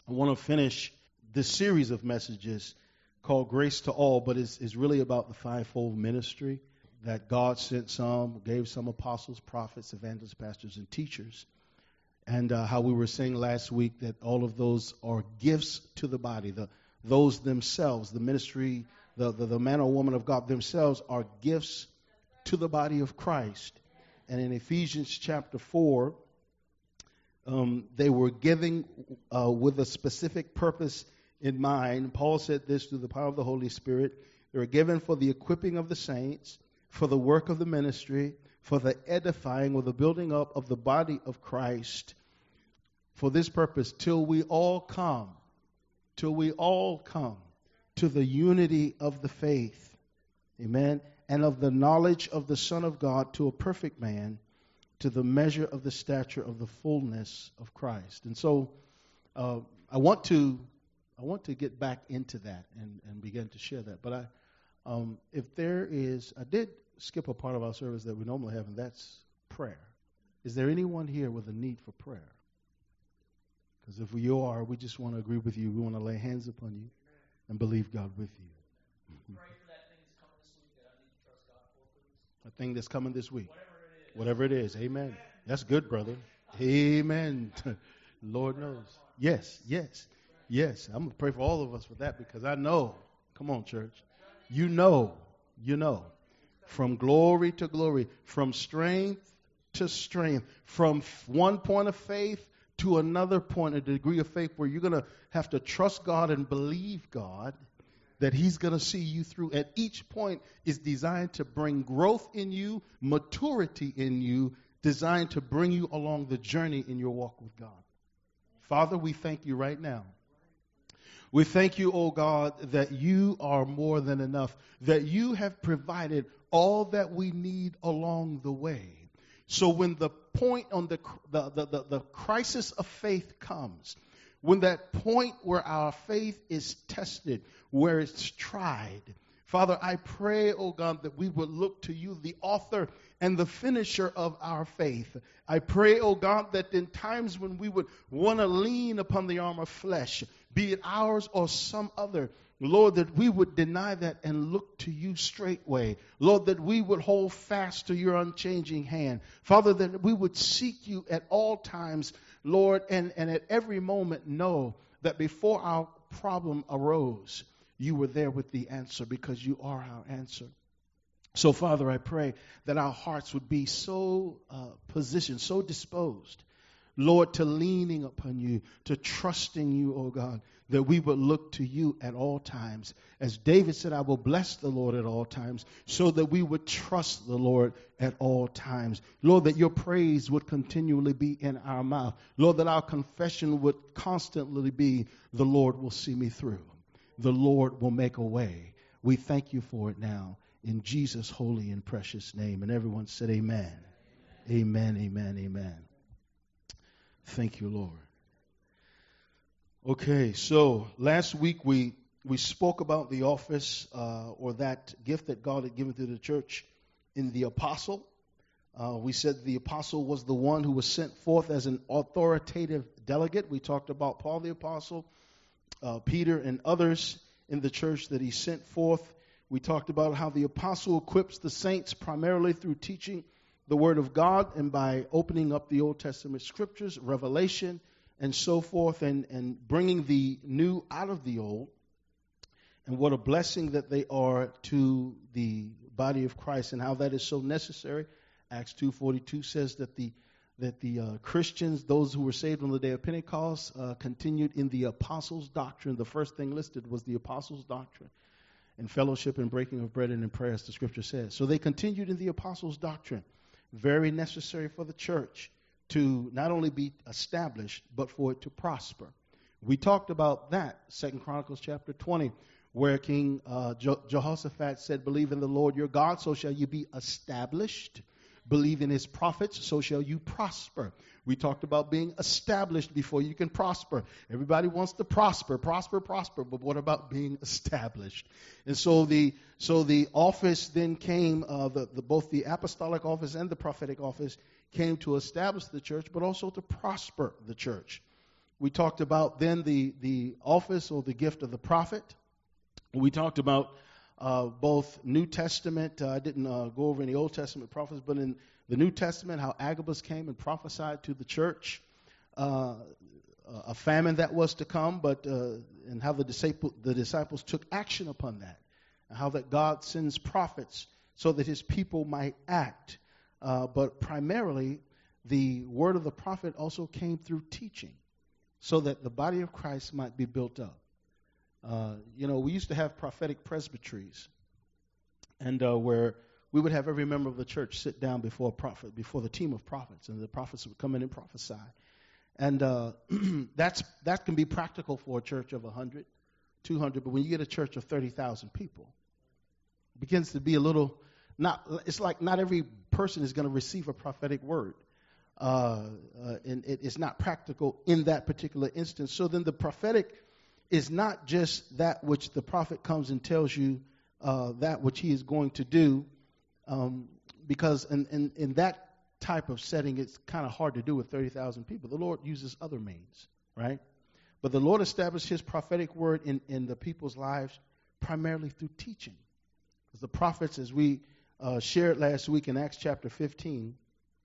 I want to finish this series of messages called Grace to All, but it's really about the fivefold ministry that God sent some, gave some apostles, prophets, evangelists, pastors, and teachers. And how we were saying last week that all of those are gifts to the body. Those themselves, the ministry, the man or woman of God themselves are gifts to the body of Christ. And in Ephesians chapter 4, they were giving with a specific purpose in mind. Paul said this through the power of the Holy Spirit. They were given for the equipping of the saints, for the work of the ministry, for the edifying or the building up of the body of Christ, for this purpose, till we all come to the unity of the faith, amen, and of the knowledge of the Son of God, to a perfect man, to the measure of the stature of the fullness of Christ. And so I want to get back into that and begin to share that. But if there is, I did skip a part of our service that we normally have, and that's prayer. Is there anyone here with a need for prayer? Because if you are, we just want to agree with you. We want to lay hands upon you and believe God with you. Pray for that thing that's coming this week that I need to trust God for, please. A thing that's coming this week. Whatever it is. Whatever it is. Amen. That's good, brother. Amen. Lord knows. Yes. I'm going to pray for all of us for that, because I know, come on, church, you know, from glory to glory, from strength to strength, from one point of faith to another point, a degree of faith where you're going to have to trust God and believe God that He's going to see you through. At each point is designed to bring growth in you, maturity in you, designed to bring you along the journey in your walk with God. Father, we thank you right now. We thank you, oh God, that you are more than enough, that you have provided all that we need along the way. So when the point on the crisis of faith comes, when that point where our faith is tested, where it's tried, Father, I pray, oh God, that we would look to you, the author and the finisher of our faith. I pray, oh God, that in times when we would want to lean upon the arm of flesh, be it ours or some other, Lord, that we would deny that and look to you straightway. Lord, that we would hold fast to your unchanging hand. Father, that we would seek you at all times, Lord, and at every moment know that before our problem arose, you were there with the answer, because you are our answer. So, Father, I pray that our hearts would be so positioned, so disposed, Lord, to leaning upon you, to trusting you, oh God, that we would look to you at all times. As David said, I will bless the Lord at all times, so that we would trust the Lord at all times. Lord, that your praise would continually be in our mouth. Lord, that our confession would constantly be, the Lord will see me through. The Lord will make a way. We thank you for it now, in Jesus' holy and precious name. And everyone said amen. Amen, amen, amen. Thank you, Lord. Okay, so last week we spoke about the office or that gift that God had given to the church in the apostle. We said the apostle was the one who was sent forth as an authoritative delegate. We talked about Paul the apostle, Peter, and others in the church that he sent forth. We talked about how the apostle equips the saints primarily through teaching the Word of God and by opening up the Old Testament scriptures, revelation, and so forth, and bringing the new out of the old. And what a blessing that they are to the body of Christ, and how that is so necessary. Acts 2:42 says that the Christians, those who were saved on the day of Pentecost, continued in the apostles' doctrine. The first thing listed was the apostles' doctrine, and fellowship and breaking of bread and in prayer, as the scripture says. So they continued in the apostles' doctrine. Very necessary for the church to not only be established, but for it to prosper. We talked about that, 2 Chronicles chapter 20, where King Jehoshaphat said, believe in the Lord your God, so shall you be established. Believe in his prophets, so shall you prosper. We talked about being established before you can prosper. Everybody wants to prosper, but what about being established? And so the office then came, both the apostolic office and the prophetic office came to establish the church, but also to prosper the church. We talked about then the office or the gift of the prophet. We talked about both New Testament. I didn't go over any Old Testament prophets, but in the New Testament, how Agabus came and prophesied to the church a famine that was to come, but and how the disciples took action upon that, and how that God sends prophets so that His people might act. But primarily, the word of the prophet also came through teaching, so that the body of Christ might be built up. We used to have prophetic presbyteries, and where we would have every member of the church sit down before a prophet, before the team of prophets, and the prophets would come in and prophesy. And that can be practical for a church of 100, 200, but when you get a church of 30,000 people, it begins to be a little, it's like not every person is going to receive a prophetic word. And it's not practical in that particular instance. So then the prophetic is not just that which the prophet comes and tells you that which he is going to do, because in that type of setting, it's kind of hard to do with 30,000 people. The Lord uses other means, right? But the Lord established His prophetic word in the people's lives primarily through teaching. Because the prophets, as we shared last week in Acts chapter 15,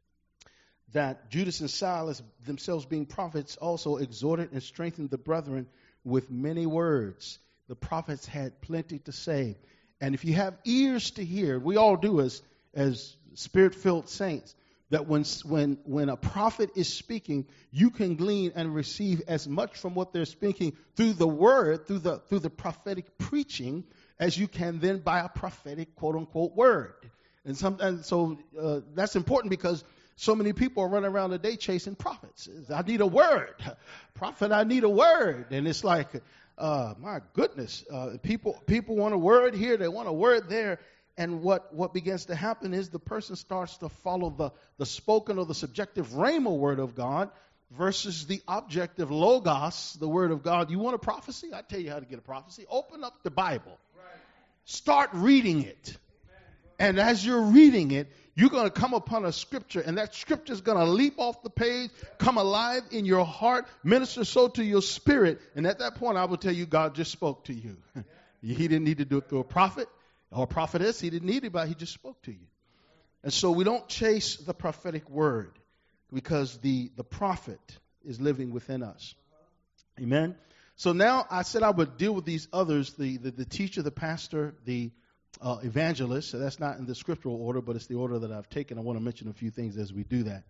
that Judas and Silas, themselves being prophets, also exhorted and strengthened the brethren with many words. The prophets had plenty to say. And if you have ears to hear, we all do as Spirit-filled saints, that when a prophet is speaking, you can glean and receive as much from what they're speaking through the word, through the prophetic preaching, as you can then by a prophetic quote-unquote word. And so that's important, because so many people are running around today chasing prophets. I need a word. Prophet, I need a word. And it's like, my goodness, people want a word here, they want a word there. And what begins to happen is the person starts to follow the spoken or the subjective rhema word of God versus the objective logos, the word of God. You want a prophecy? I tell you how to get a prophecy. Open up the Bible. Start reading it. And as you're reading it, you're going to come upon a scripture, and that scripture is going to leap off the page, come alive in your heart, minister so to your spirit. And at that point, I will tell you, God just spoke to you. He didn't need to do it through a prophet or a prophetess. He didn't need anybody. He just spoke to you. And so we don't chase the prophetic word, because the prophet is living within us. Amen. So now I said I would deal with these others, the teacher, the pastor, the evangelist. So that's not in the scriptural order, but it's the order that I've taken. I want to mention a few things as we do that.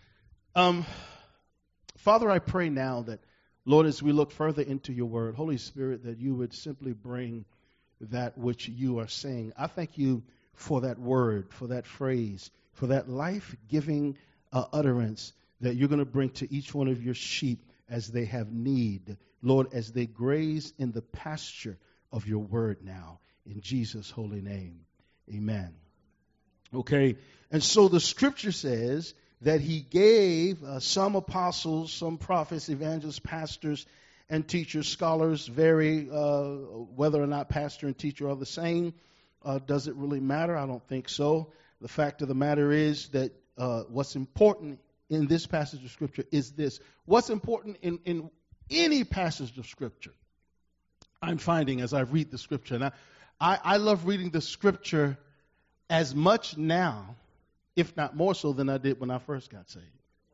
Father, I pray now that, Lord, as we look further into your word, Holy Spirit, that you would simply bring that which you are saying. I thank you for that word, for that phrase, for that life-giving utterance that you're going to bring to each one of your sheep as they have need. Lord, as they graze in the pasture of your word now. In Jesus' holy name, amen. Okay, and so the scripture says that he gave some apostles, some prophets, evangelists, pastors, and teachers. Scholars vary whether or not pastor and teacher are the same. Does it really matter? I don't think so. The fact of the matter is that what's important in this passage of scripture is this. What's important in any passage of scripture, I'm finding as I read the scripture, and I love reading the scripture as much now, if not more so, than I did when I first got saved.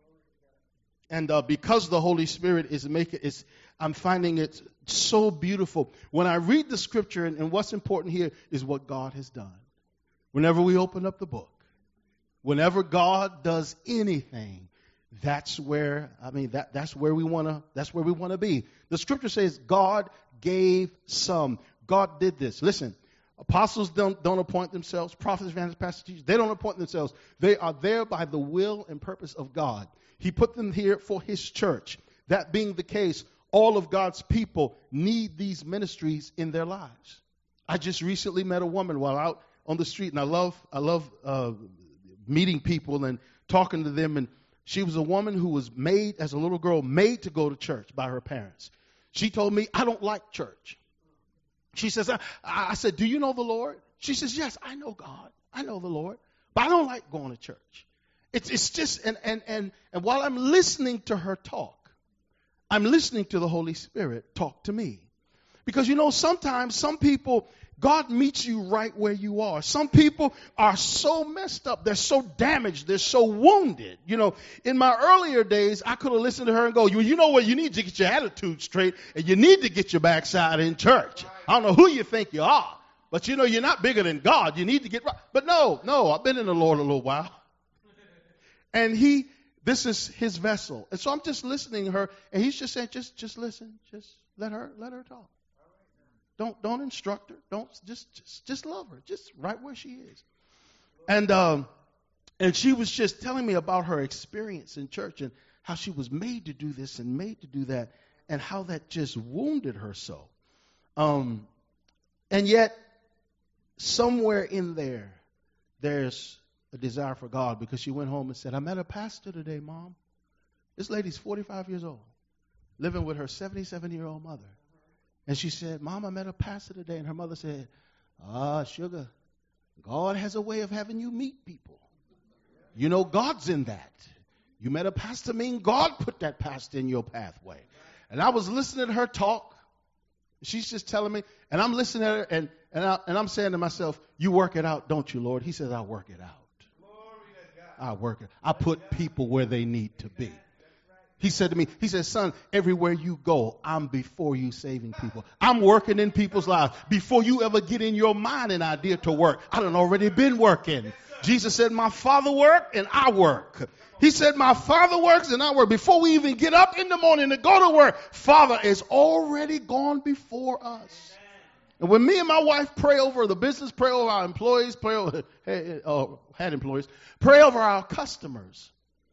And because the Holy Spirit I'm finding it so beautiful. When I read the scripture, and what's important here is what God has done. Whenever we open up the book, whenever God does anything, that's where we want to be. The scripture says God gave some. God did this. Listen, apostles don't appoint themselves. Prophets, evangelists, pastors, teachers, they don't appoint themselves. They are there by the will and purpose of God. He put them here for his church. That being the case, all of God's people need these ministries in their lives. I just recently met a woman while out on the street, and I love meeting people and talking to them. And she was a woman who was made, as a little girl, made to go to church by her parents. She told me, I don't like church. She says, I said, do you know the Lord? She says, yes, I know God. I know the Lord. But I don't like going to church. It's just, and while I'm listening to her talk, I'm listening to the Holy Spirit talk to me. Because sometimes some people, God meets you right where you are. Some people are so messed up. They're so damaged. They're so wounded. In my earlier days, I could have listened to her and go, you know what? You need to get your attitude straight and you need to get your backside in church. I don't know who you think you are, but you're not bigger than God. You need to get right. But no, I've been in the Lord a little while. And this is his vessel. And so I'm just listening to her and he's just saying, just listen. Just let her talk. Don't instruct her. Don't just love her. Just right where she is. And she was just telling me about her experience in church and how she was made to do this and made to do that and how that just wounded her so. And yet somewhere in there's a desire for God, because she went home and said, I met a pastor today, Mom. This lady's 45 years old, living with her 77-year-old mother. And she said, Mom, I met a pastor today. And her mother said, sugar, God has a way of having you meet people. God's in that. You met a pastor, mean God put that pastor in your pathway. And I was listening to her talk. She's just telling me, and I'm listening to her, and I'm saying to myself, you work it out, don't you, Lord? He says, I work it out. I work it. I put people where they need to be. He said to me, son, everywhere you go, I'm before you saving people. I'm working in people's lives. Before you ever get in your mind an idea to work, I done already been working. Jesus said, my Father worked and I work. He said, my Father works and I work. Before we even get up in the morning to go to work, Father is already gone before us. And when me and my wife pray over the business, pray over our employees, pray over our customers,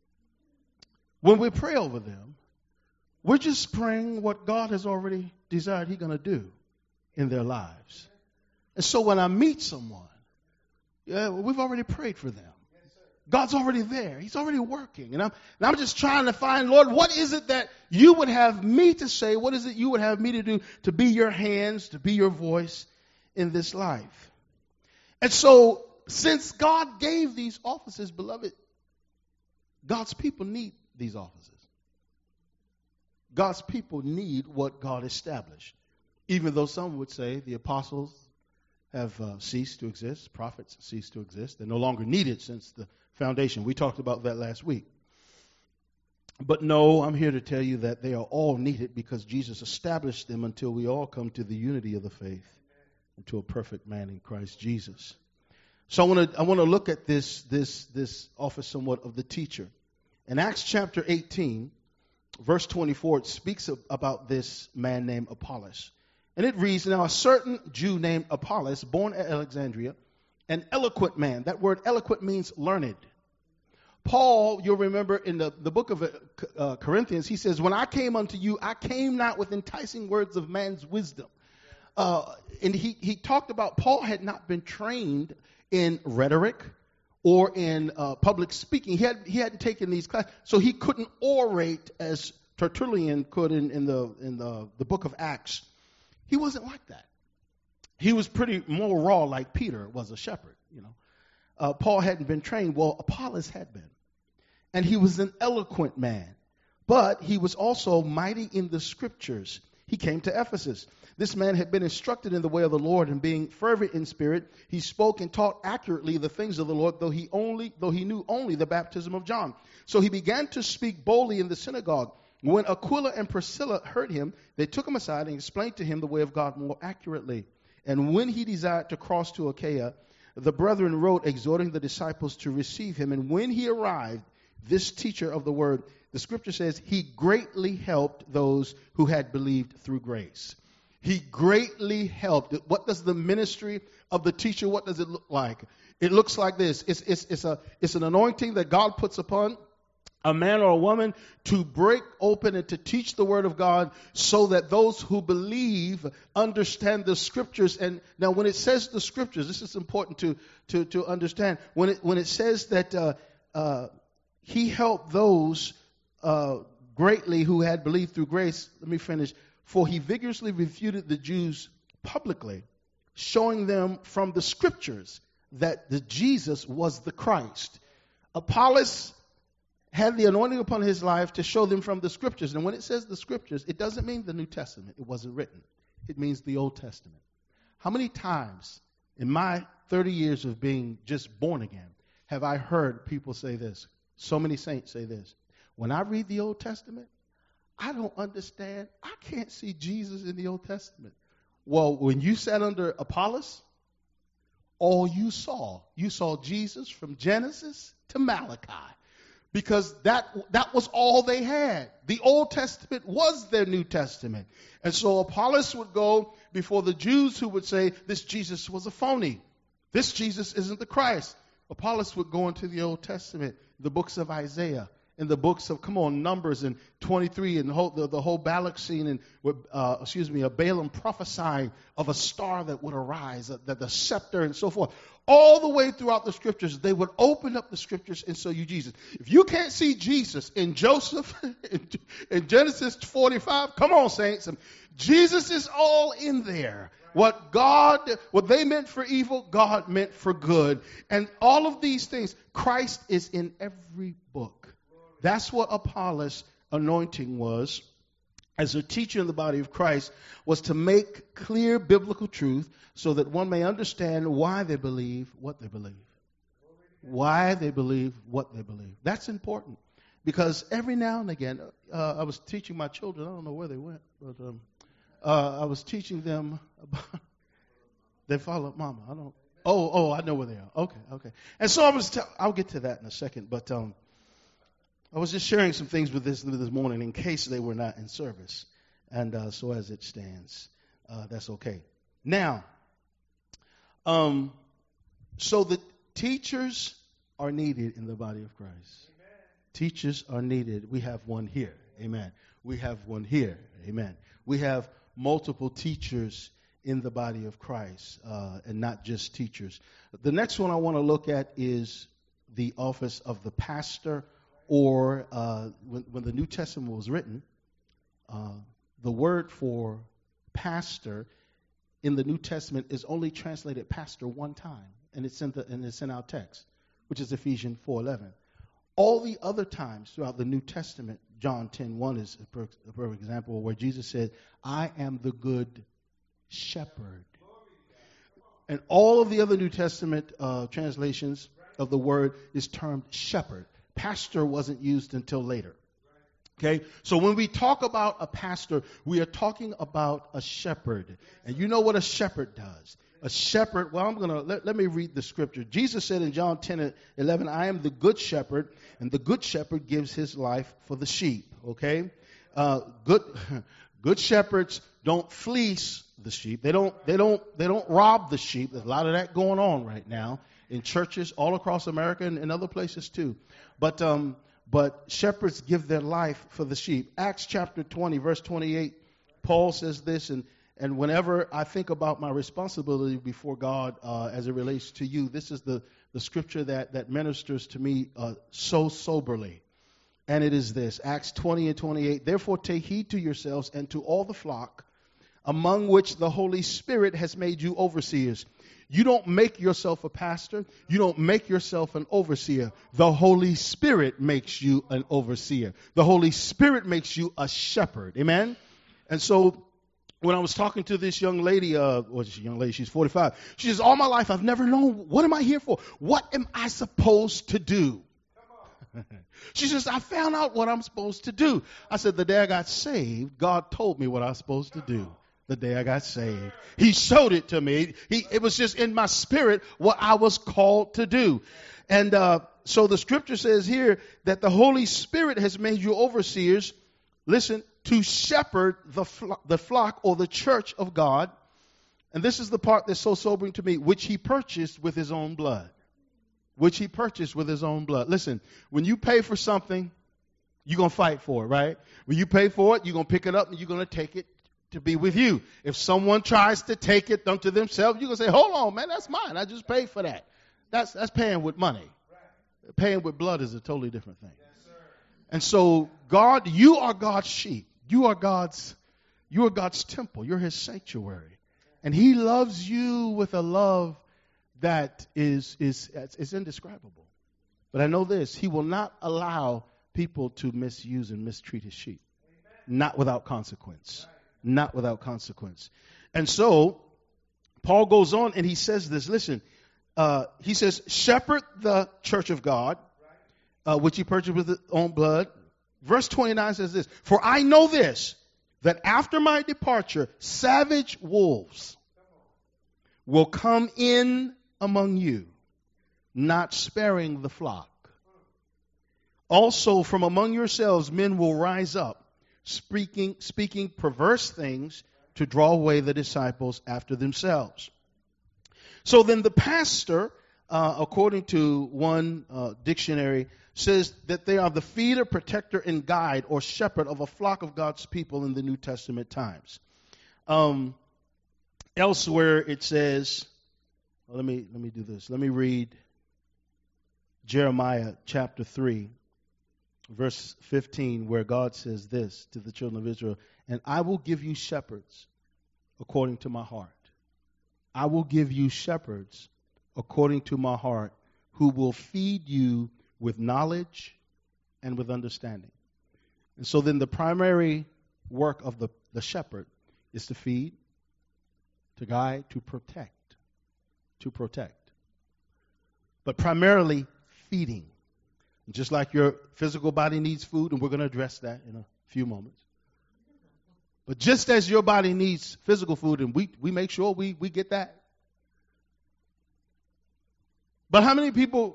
when we pray over them, we're just praying what God has already desired He's going to do in their lives. And so when I meet someone, we've already prayed for them. God's already there. He's already working. And I'm just trying to find, Lord, what is it that you would have me to say? What is it you would have me to do to be your hands, to be your voice in this life? And so since God gave these offices, beloved, God's people need these offices. God's people need what God established. Even though some would say the apostles have ceased to exist, prophets ceased to exist. They're no longer needed since the foundation. We talked about that last week. But no, I'm here to tell you that they are all needed because Jesus established them until we all come to the unity of the faith and to a perfect man in Christ Jesus. So I want to look at this office somewhat of the teacher. In Acts chapter 18, verse 24, it speaks about this man named Apollos. And it reads, now a certain Jew named Apollos, born at Alexandria, an eloquent man. That word eloquent means learned. Paul, you'll remember in the book of Corinthians, he says, when I came unto you, I came not with enticing words of man's wisdom. And he talked about Paul had not been trained in rhetoric or in public speaking. He hadn't taken these classes, so he couldn't orate as Tertullian could in the book of Acts. He wasn't like that. He was pretty more raw, like Peter was a shepherd. Paul hadn't been trained. Well, Apollos had been, and he was an eloquent man, but he was also mighty in the scriptures. He came to Ephesus. This man had been instructed in the way of the Lord, and being fervent in spirit, he spoke and taught accurately the things of the Lord, though he knew only the baptism of John. So he began to speak boldly in the synagogue. When Aquila and Priscilla heard him, they took him aside and explained to him the way of God more accurately. And when he desired to cross to Achaia, the brethren wrote, exhorting the disciples to receive him. And when he arrived, this teacher of the word, the scripture says, he greatly helped those who had believed through grace. He greatly helped. What does the ministry of the teacher, what does it look like? It looks like this. It's an anointing that God puts upon a man or a woman to break open and to teach the word of God so that those who believe understand the scriptures. And now when it says the scriptures, this is important to understand. When it says that he helped those greatly who had believed through grace, let me finish. For he vigorously refuted the Jews publicly, showing them from the scriptures that the Jesus was the Christ. Apollos had the anointing upon his life to show them from the scriptures. And when it says the scriptures, it doesn't mean the New Testament. It wasn't written. It means the Old Testament. How many times in my 30 years of being just born again have I heard people say this? So many saints say this. When I read the Old Testament, I don't understand. I can't see Jesus in the Old Testament. Well, when you sat under Apollos, all you saw Jesus from Genesis to Malachi. Because that was all they had. The Old Testament was their New Testament. And so Apollos would go before the Jews who would say, this Jesus was a phony. This Jesus isn't the Christ. Apollos would go into the Old Testament, the books of Isaiah, in the books of, Numbers and 23 and the whole Balak scene and, Balaam prophesying of a star that would arise, that the scepter and so forth. All the way throughout the scriptures, they would open up the scriptures and show you Jesus. If you can't see Jesus in Joseph, in Genesis 45, come on, saints. Jesus is all in there. What they meant for evil, God meant for good. And all of these things, Christ is in every book. That's what Apollos' anointing was as a teacher in the body of Christ, was to make clear biblical truth so that one may understand why they believe what they believe. Why they believe what they believe. That's important. Because every now and again, I was teaching my children, I don't know where they went, but I was teaching them about, they followed Mama. I know where they are. Okay. And so I'll get to that in a second, but I was just sharing some things with this morning in case they were not in service. And so as it stands, that's okay. Now, so the teachers are needed in the body of Christ. Amen. Teachers are needed. We have one here. Amen. We have one here. Amen. We have multiple teachers in the body of Christ, and not just teachers. The next one I want to look at is the office of the pastor. Or when the New Testament was written, the word for pastor in the New Testament is only translated pastor one time, and it's in our text, which is Ephesians 4:11. All the other times throughout the New Testament, John 10:1 is a perfect example where Jesus said, "I am the good shepherd." And all of the other New Testament translations of the word is termed shepherd. Pastor wasn't used until later. Okay? So when we talk about a pastor, we are talking about a shepherd. And you know what a shepherd does. A shepherd, let me read the scripture. Jesus said in John 10:11, I am the good shepherd, and the good shepherd gives his life for the sheep. Okay? Good shepherds don't fleece the sheep. They don't rob the sheep. There's a lot of that going on right now in churches all across America and other places too. But shepherds give their life for the sheep. Acts chapter 20, verse 28, Paul says this, and whenever I think about my responsibility before God as it relates to you, this is the scripture that ministers to me so soberly. And it is this, Acts 20 and 28, therefore take heed to yourselves and to all the flock among which the Holy Spirit has made you overseers. You don't make yourself a pastor. You don't make yourself an overseer. The Holy Spirit makes you an overseer. The Holy Spirit makes you a shepherd. Amen? And so when I was talking to this young lady, she's 45. She says, all my life I've never known, what am I here for? What am I supposed to do? She says, I found out what I'm supposed to do. I said, the day I got saved, God told me what I was supposed to do. The day I got saved. He showed it to me. It was just in my spirit what I was called to do. And so the scripture says here that the Holy Spirit has made you overseers, listen, to shepherd the flock or the church of God. And this is the part that's so sobering to me, which he purchased with his own blood. Which he purchased with his own blood. Listen, when you pay for something, you're going to fight for it, right? When you pay for it, you're going to pick it up and you're going to take it to be with you. If someone tries to take it unto themselves, you're going to say, hold on, man, that's mine. I just paid for that. That's paying with money. Right. Paying with blood is a totally different thing. Yes, sir. And so God, you are God's sheep. You are God's temple. You're his sanctuary. And he loves you with a love that is indescribable. But I know this, he will not allow people to misuse and mistreat his sheep. Not without consequence. Not without consequence. And so, Paul goes on and he says this. Listen, he says, shepherd the church of God, which he purchased with his own blood. Verse 29 says this, for I know this, that after my departure, savage wolves will come in among you, not sparing the flock. Also from among yourselves men will rise up, speaking perverse things to draw away the disciples after themselves. So then the pastor, according to one dictionary, says that they are the feeder, protector, and guide or shepherd of a flock of God's people in the New Testament times. Elsewhere it says, let me do this. Let me read Jeremiah chapter 3, verse 15, where God says this to the children of Israel, and I will give you shepherds according to my heart. I will give you shepherds according to my heart, who will feed you with knowledge and with understanding. And so then the primary work of the shepherd is to feed, to guide, to protect. But primarily feeding. Just like your physical body needs food, and we're going to address that in a few moments. But just as your body needs physical food, and we make sure we get that. But how many people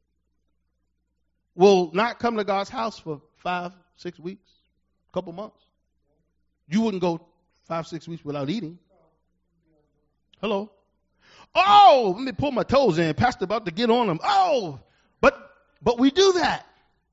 will not come to God's house for 5-6 weeks, a couple months? You wouldn't go 5-6 weeks without eating. Hello? Oh, let me pull my toes in. Pastor about to get on them. Oh, but we do that.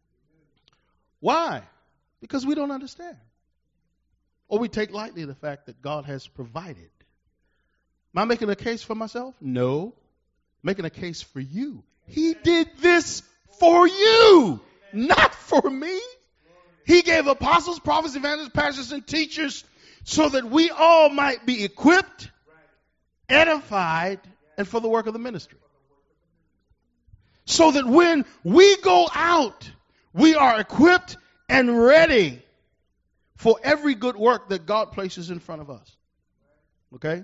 Why? Because we don't understand. Or we take lightly the fact that God has provided. Am I making a case for myself? No. Making a case for you. He did this for you, not for me. He gave apostles, prophets, evangelists, pastors, and teachers so that we all might be equipped, edified, and for the work of the ministry. So that when we go out, we are equipped and ready for every good work that God places in front of us. Okay?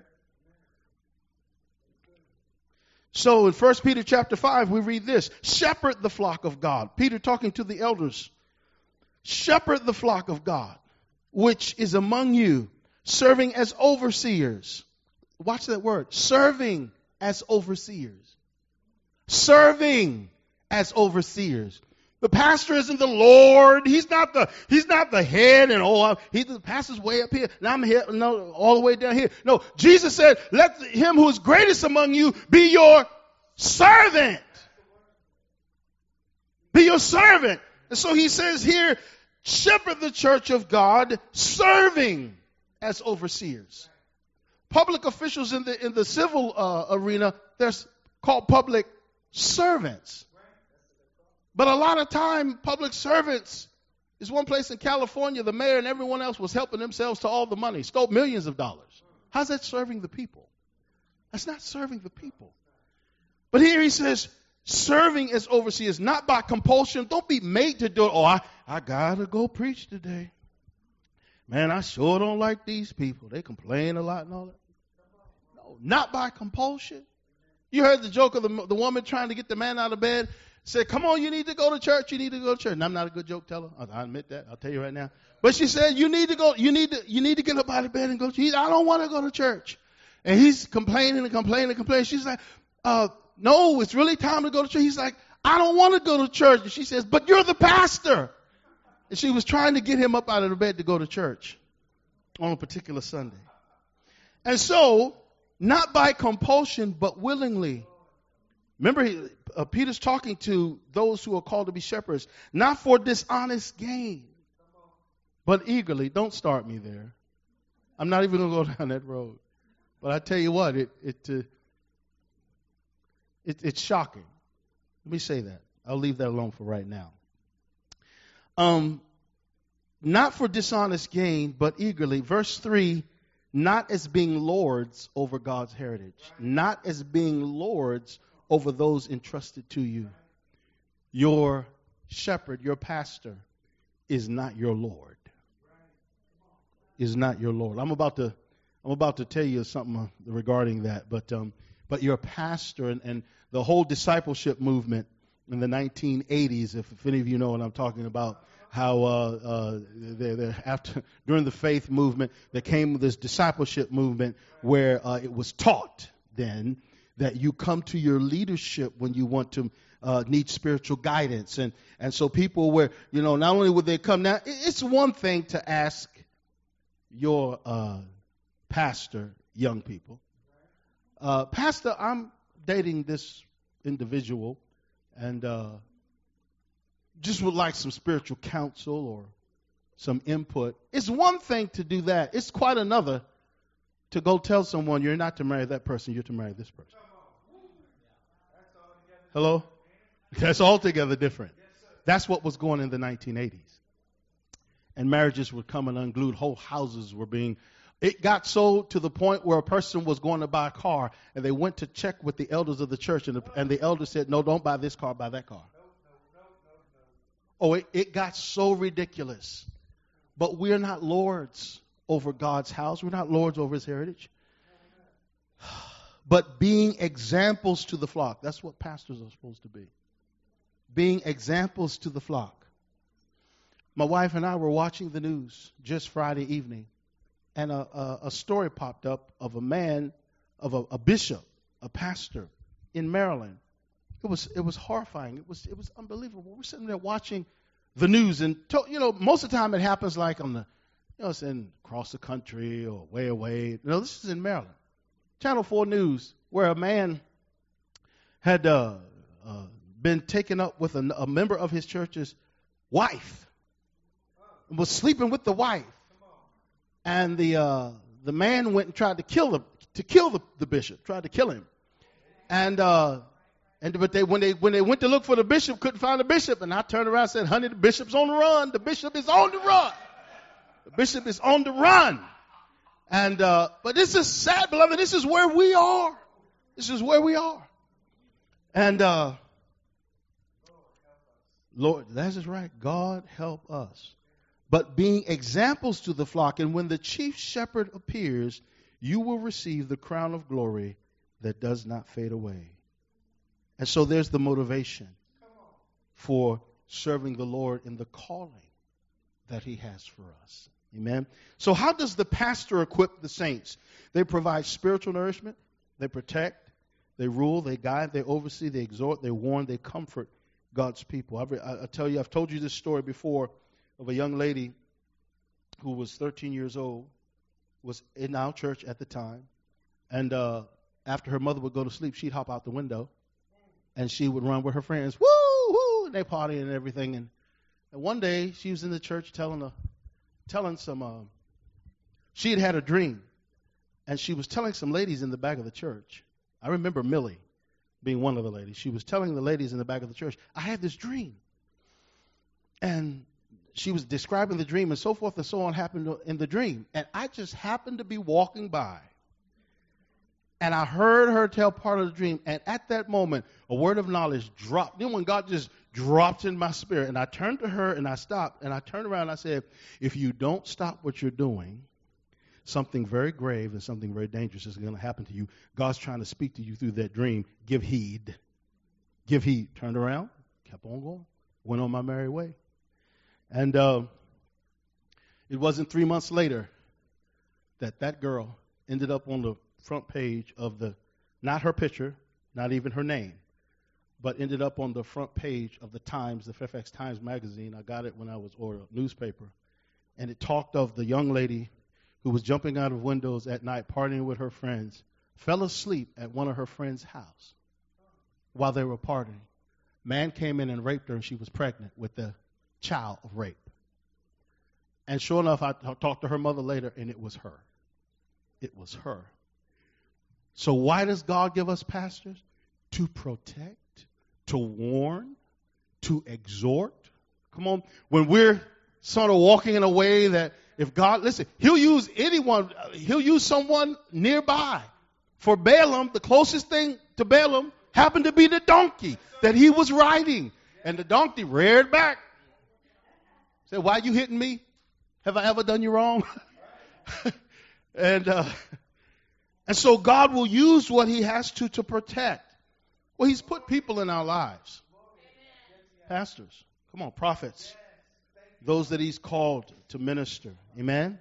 So in 1 Peter chapter 5, we read this. Shepherd the flock of God. Peter talking to the elders. Shepherd the flock of God, which is among you, serving as overseers. Watch that word. Serving as overseers. Serving as overseers. The pastor isn't the Lord. He's not the head and the pastor's way up here. Now I'm here, no, all the way down here. No, Jesus said, let him who is greatest among you be your servant. Be your servant. And so he says here, shepherd the church of God, serving as overseers. Public officials in the civil arena, they're called public servants. But a lot of time, public servants is one place in California, the mayor and everyone else was helping themselves to all the money, stole millions of dollars. How's that serving the people? That's not serving the people. But here he says, serving as overseers, not by compulsion. Don't be made to do it. Oh, I got to go preach today. Man, I sure don't like these people. They complain a lot and all that. No, not by compulsion. You heard the joke of the woman trying to get the man out of bed. Said, come on, you need to go to church. You need to go to church. And I'm not a good joke teller. I admit that. I'll tell you right now. But she said, you need to go. You need to get up out of bed and go to church. I don't want to go to church. And he's complaining and complaining and complaining. She's like, no, it's really time to go to church. He's like, I don't want to go to church. And she says, but you're the pastor. And she was trying to get him up out of the bed to go to church on a particular Sunday. And so, not by compulsion, but willingly. Remember, Peter's talking to those who are called to be shepherds, not for dishonest gain, but eagerly. Don't start me there. I'm not even going to go down that road. But I tell you what, it's shocking. Let me say that. I'll leave that alone for right now. Not for dishonest gain, but eagerly. Verse 3, not as being lords over God's heritage. Not as being lords over those entrusted to you. Your shepherd, your pastor, is not your Lord. Is not your Lord. I'm about to tell you something regarding that, but your pastor and the whole discipleship movement in the 1980s, if any of you know what I'm talking about, how during the faith movement there came this discipleship movement where it was taught then that you come to your leadership when you want to need spiritual guidance, and so people were, not only would they come. Now it's one thing to ask your pastor, young people, Pastor, I'm dating this individual and just would like some spiritual counsel or some input. It's one thing to do that. It's quite another to go tell someone you're not to marry that person, you're to marry this person. Hello? That's altogether different. That's what was going in the 1980s. And marriages were coming unglued. Whole houses were being... It got so to the point where a person was going to buy a car, and they went to check with the elders of the church, and the elders said, no, don't buy this car, buy that car. Oh, it got so ridiculous. But we're not lords over God's house. We're not lords over his heritage. But being examples to the flock. That's what pastors are supposed to be. Being examples to the flock. My wife and I were watching the news just Friday evening, and a story popped up of a man, of a bishop, a pastor in Maryland. It was horrifying. It was unbelievable. We're sitting there watching the news, and most of the time it happens like on the, it's in across the country or way away. This is in Maryland. Channel 4 News, where a man had been taken up with a member of his church's wife, and was sleeping with the wife, and the man went and tried to kill the bishop, tried to kill him, but when they went to look for the bishop, couldn't find the bishop, and I turned around and said, "Honey, the bishop's on the run. The bishop is on the run. The bishop is on the run." And but this is sad, beloved. This is where we are. This is where we are. And Lord, that's just right. God help us. But being examples to the flock, and when the chief shepherd appears, you will receive the crown of glory that does not fade away. And so there's the motivation for serving the Lord in the calling that he has for us. Amen. So how does the pastor equip the saints? They provide spiritual nourishment. They protect. They rule. They guide. They oversee. They exhort. They warn. They comfort God's people. I've told you this story before of a young lady who was 13 years old, was in our church at the time, and after her mother would go to sleep, she'd hop out the window, and she would run with her friends, woo, woo, and they partying and everything. And one day she was in the church telling some, she had a dream, and she was telling some ladies in the back of the church. I remember Millie being one of the ladies. She was telling the ladies in the back of the church, I had this dream. And she was describing the dream, and so forth and so on happened in the dream. And I just happened to be walking by, and I heard her tell part of the dream. And at that moment, a word of knowledge dropped. Then when God just dropped in my spirit, and I turned to her, and I stopped, and I turned around, and I said, if you don't stop what you're doing, something very grave and something very dangerous is going to happen to you. God's trying to speak to you through that dream. Give heed. Give heed. Turned around, kept on going, went on my merry way. And it wasn't 3 months later that girl ended up on the front page of not her picture, not even her name, but ended up on the front page of the Times, the Fairfax Times magazine. I got it when I was, or a newspaper. And it talked of the young lady who was jumping out of windows at night, partying with her friends, fell asleep at one of her friends' house while they were partying. Man came in and raped her, and she was pregnant with the child of rape. And sure enough, I talked to her mother later, and it was her. It was her. So why does God give us pastors? To protect, to warn, to exhort. Come on. When we're sort of walking in a way that if God, listen, he'll use anyone, he'll use someone nearby. For Balaam, the closest thing to Balaam happened to be the donkey that he was riding. And the donkey reared back. Say, why are you hitting me? Have I ever done you wrong? and so God will use what he has to protect. Well, he's put people in our lives. Pastors, come on, prophets, those that he's called to minister. Amen?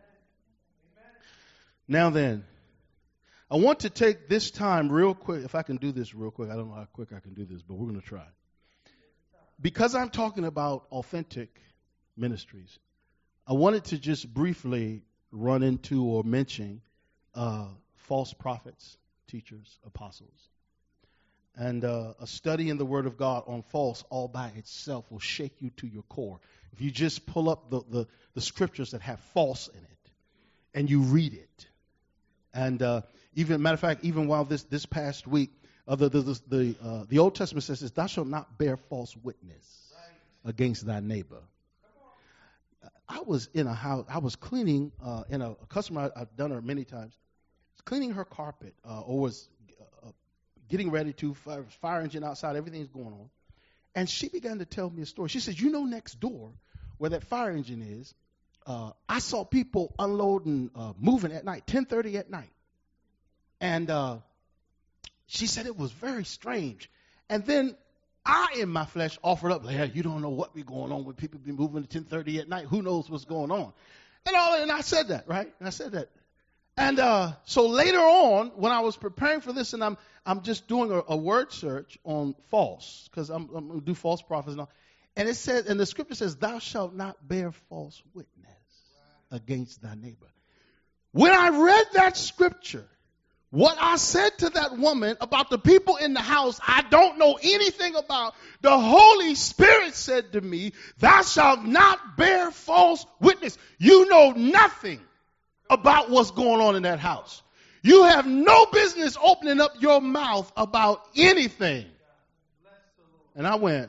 Now then, I want to take this time real quick. If I can do this real quick, I don't know how quick I can do this, but we're going to try. Because I'm talking about authentic ministries, I wanted to just briefly run into or mention false prophets, teachers, apostles. And a study in the Word of God on false all by itself will shake you to your core. If you just pull up the scriptures that have false in it and you read it. And even, matter of fact, even while this past week, the Old Testament says this, thou shalt not bear false witness against thy neighbor. I was in a house, I was cleaning, in a customer, I've done her many times, cleaning her carpet, or was getting ready to, fire engine outside, everything's going on. And she began to tell me a story. She said, you know, next door where that fire engine is, I saw people unloading, moving at night, 10:30 at night. And she said it was very strange. And then I, in my flesh, offered up, like, hey, you don't know what be going on when people be moving at 10:30 at night. Who knows what's going on? And I said that, right? And I said that. And so later on, when I was preparing for this, and I'm just doing a word search on false, because I'm going to do false prophets and all. And it says, and the scripture says, thou shalt not bear false witness against thy neighbor. When I read that scripture, what I said to that woman about the people in the house I don't know anything about, the Holy Spirit said to me, thou shalt not bear false witness. You know nothing about what's going on in that house. You have no business opening up your mouth about anything. And I went,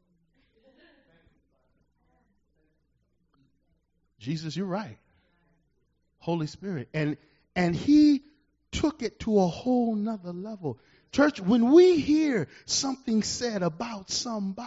Jesus, you're right. Holy Spirit. And he took it to a whole nother level. Church, when we hear something said about somebody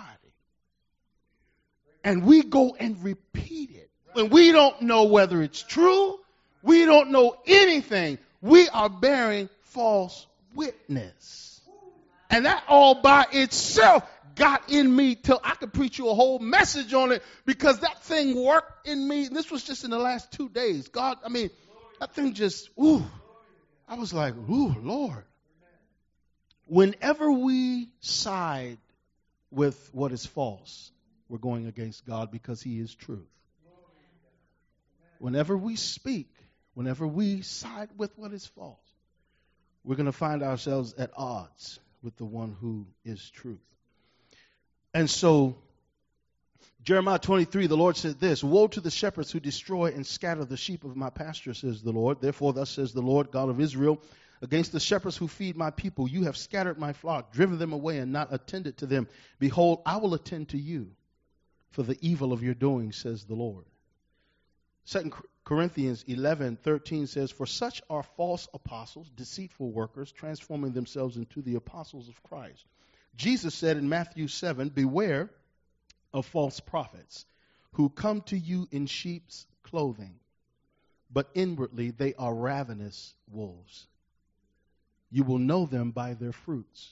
and we go and repeat it, when we don't know whether it's true, we don't know anything, we are bearing false witness. And that all by itself got in me till I could preach you a whole message on it, because that thing worked in me. And this was just in the last 2 days. God, I mean, that thing just, I was like, Lord. Whenever we side with what is false, we're going against God, because he is truth. Whenever we speak, whenever we side with what is false, we're going to find ourselves at odds with the one who is truth. And so, Jeremiah 23, the Lord said this, woe to the shepherds who destroy and scatter the sheep of my pasture, says the Lord. Therefore, thus says the Lord God of Israel, against the shepherds who feed my people, you have scattered my flock, driven them away and not attended to them. Behold, I will attend to you for the evil of your doing, says the Lord. 2 Corinthians 11:13 says, for such are false apostles, deceitful workers, transforming themselves into the apostles of Christ. Jesus said in Matthew 7, beware of false prophets who come to you in sheep's clothing, but inwardly they are ravenous wolves. You will know them by their fruits.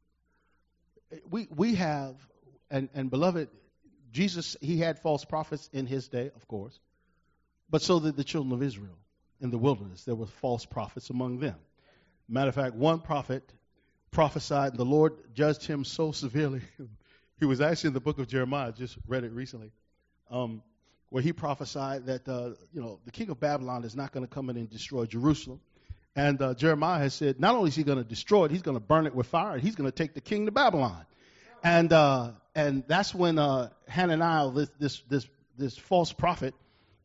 We have, and beloved, Jesus, he had false prophets in his day, of course, but so did the children of Israel in the wilderness. There were false prophets among them. Matter of fact, one prophet prophesied, and the Lord judged him so severely. He was actually in the book of Jeremiah, just read it recently, where he prophesied that the king of Babylon is not going to come in and destroy Jerusalem. And Jeremiah has said, not only is he going to destroy it, he's going to burn it with fire, and he's going to take the king to Babylon. And that's when Hananiah, this false prophet,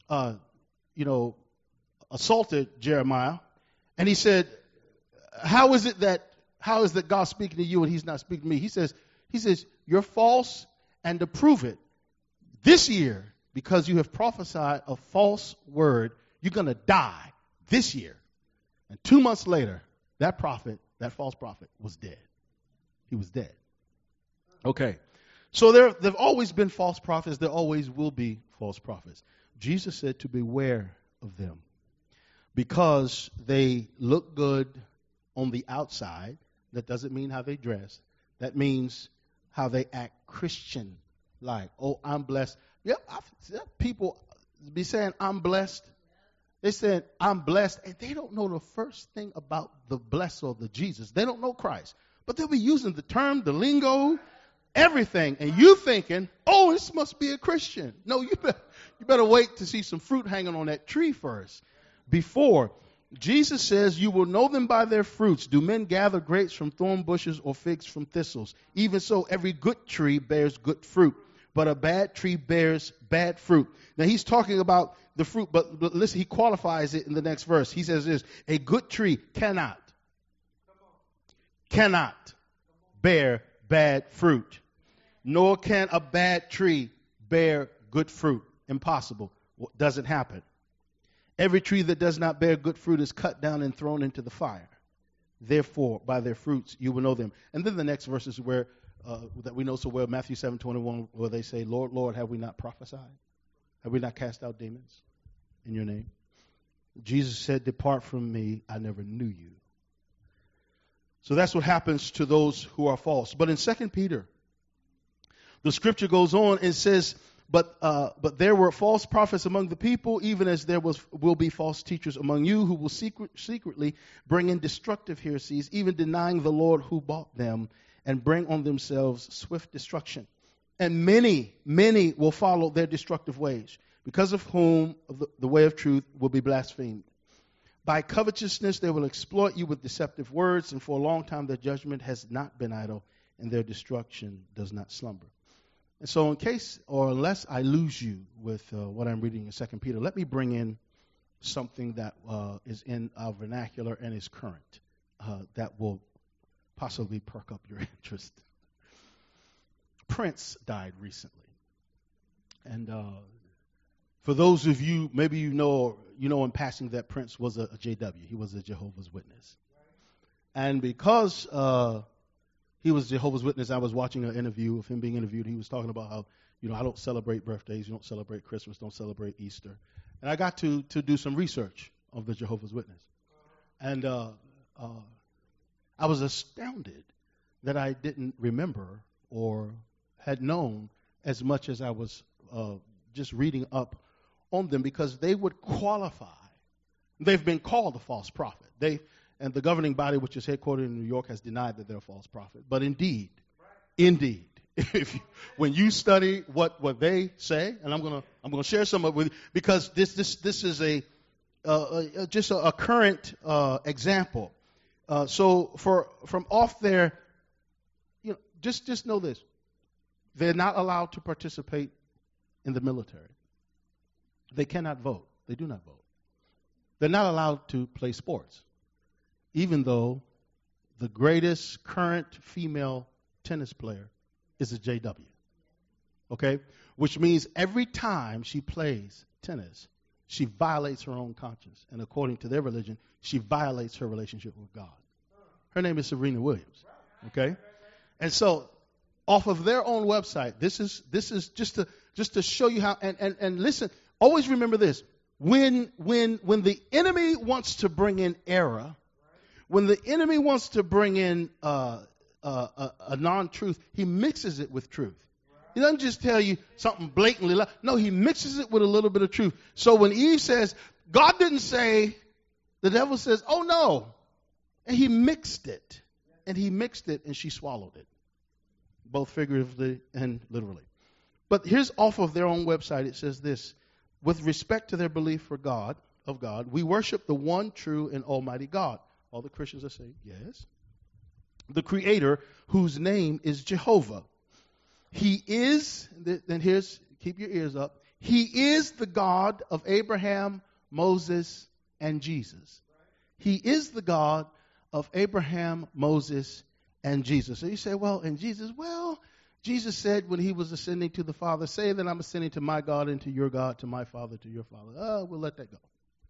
assaulted Jeremiah, and he said, how is that God speaking to you and he's not speaking to me? He says, you're false, and to prove it, this year, because you have prophesied a false word, you're going to die this year. And 2 months later, that false prophet, was dead. He was dead. Okay. So there've always been false prophets. There always will be false prophets. Jesus said to beware of them because they look good on the outside. That doesn't mean how they dress. That means how they act Christian-like. Oh, I'm blessed. People be saying, I'm blessed. They said, I'm blessed. And they don't know the first thing about the blessed or the Jesus. They don't know Christ. But they'll be using the term, the lingo, everything. And you thinking, oh, this must be a Christian. No, you better wait to see some fruit hanging on that tree first. Before. Jesus says, you will know them by their fruits. Do men gather grapes from thorn bushes or figs from thistles? Even so, every good tree bears good fruit, but a bad tree bears bad fruit. Now, he's talking about the fruit, but listen, he qualifies it in the next verse. He says this, a good tree cannot bear bad fruit, nor can a bad tree bear good fruit. Impossible. Doesn't happen. Every tree that does not bear good fruit is cut down and thrown into the fire. Therefore, by their fruits you will know them. And then the next verse is where that we know so well, Matthew 7:21, where they say, Lord, Lord, have we not prophesied? Have we not cast out demons in your name? Jesus said, depart from me, I never knew you. So that's what happens to those who are false. But in 2 Peter, the scripture goes on and says, But there were false prophets among the people, even as there will be false teachers among you who will secretly bring in destructive heresies, even denying the Lord who bought them, and bring on themselves swift destruction. And many will follow their destructive ways, because of whom the way of truth will be blasphemed. By covetousness they will exploit you with deceptive words, and for a long time their judgment has not been idle, and their destruction does not slumber. And so in case or unless I lose you with what I'm reading in 2 Peter, let me bring in something that is in our vernacular and is current that will possibly perk up your interest. Prince died recently. And for those of you, maybe you know in passing that Prince was a JW. He was a Jehovah's Witness. And because he was Jehovah's Witness, I was watching an interview of him being interviewed. He was talking about how, I don't celebrate birthdays, you don't celebrate Christmas, don't celebrate Easter. And I got to do some research of the Jehovah's Witness. And I was astounded that I didn't remember or had known as much as I was just reading up on them, because they would qualify. They've been called a false prophet. And the governing body, which is headquartered in New York, has denied that they're a false prophet. But indeed, when you study what they say, and I'm gonna share some of it with you, because this is just a current example. So from off there, just know this: they're not allowed to participate in the military. They cannot vote. They do not vote. They're not allowed to play sports, even though the greatest current female tennis player is a JW. Okay? Which means every time she plays tennis, she violates her own conscience. And according to their religion, she violates her relationship with God. Her name is Serena Williams. Okay? And so, off of their own website, this is just to show you how, and listen, always remember this. When the enemy wants to bring in error, when the enemy wants to bring in a non-truth, he mixes it with truth. He doesn't just tell you something blatantly. No, he mixes it with a little bit of truth. So when Eve says, God didn't say, the devil says, oh no. And he mixed it. And he mixed it and she swallowed it. Both figuratively and literally. But here's off of their own website. It says this: with respect to their belief of God, we worship the one true and almighty God. All the Christians are saying, yes. The Creator, whose name is Jehovah. He is, then keep your ears up. He is the God of Abraham, Moses, and Jesus. He is the God of Abraham, Moses, and Jesus. So you say, well, and Jesus, Jesus said when he was ascending to the Father, say that I'm ascending to my God and to your God, to my Father, to your Father. We'll let that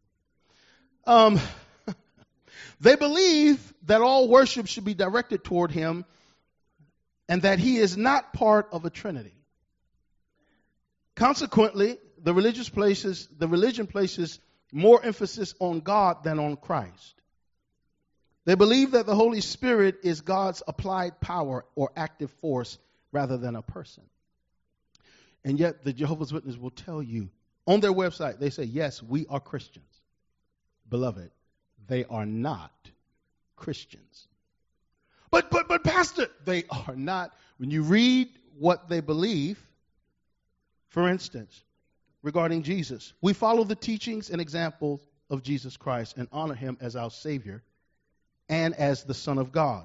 go. They believe that all worship should be directed toward him, and that he is not part of a trinity. Consequently, the religion places more emphasis on God than on Christ. They believe that the Holy Spirit is God's applied power or active force rather than a person. And yet the Jehovah's Witnesses will tell you on their website, they say, yes, we are Christians. Beloved, they are not Christians. But Pastor, they are not. When you read what they believe, for instance, regarding Jesus, we follow the teachings and examples of Jesus Christ and honor him as our Savior and as the Son of God.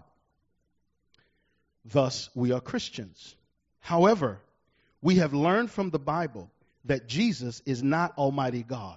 Thus, we are Christians. However, we have learned from the Bible that Jesus is not Almighty God,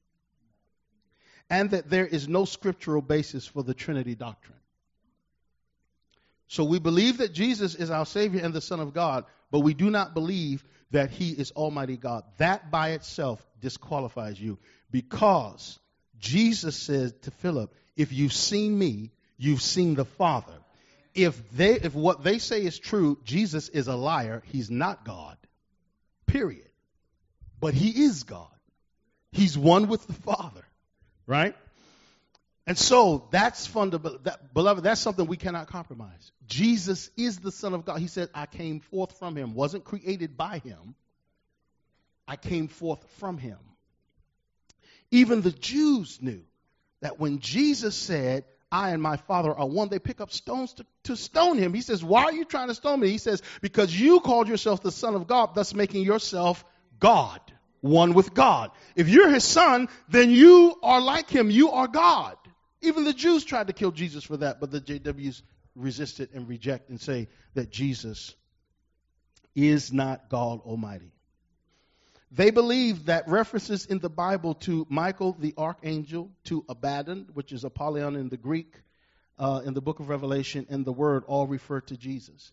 and that there is no scriptural basis for the Trinity doctrine. So we believe that Jesus is our Savior and the Son of God, but we do not believe that he is Almighty God. That by itself disqualifies you, because Jesus said to Philip, if you've seen me, you've seen the Father. If what they say is true, Jesus is a liar. He's not God. Period. But he is God. He's one with the Father. Right? And so that's fundamental. Beloved, that's something we cannot compromise. Jesus is the Son of God. He said, I came forth from him. Wasn't created by him. I came forth from him. Even the Jews knew that when Jesus said, I and my Father are one, they pick up stones to stone him. He says, why are you trying to stone me? He says, because you called yourself the Son of God, thus making yourself God, one with God. If you're his son, then you are like him. You are God. Even the Jews tried to kill Jesus for that, but the JWs resist it and reject and say that Jesus is not God Almighty. They believe that references in the Bible to Michael the archangel, to Abaddon, which is Apollyon in the Greek, in the book of Revelation, and the word all refer to Jesus.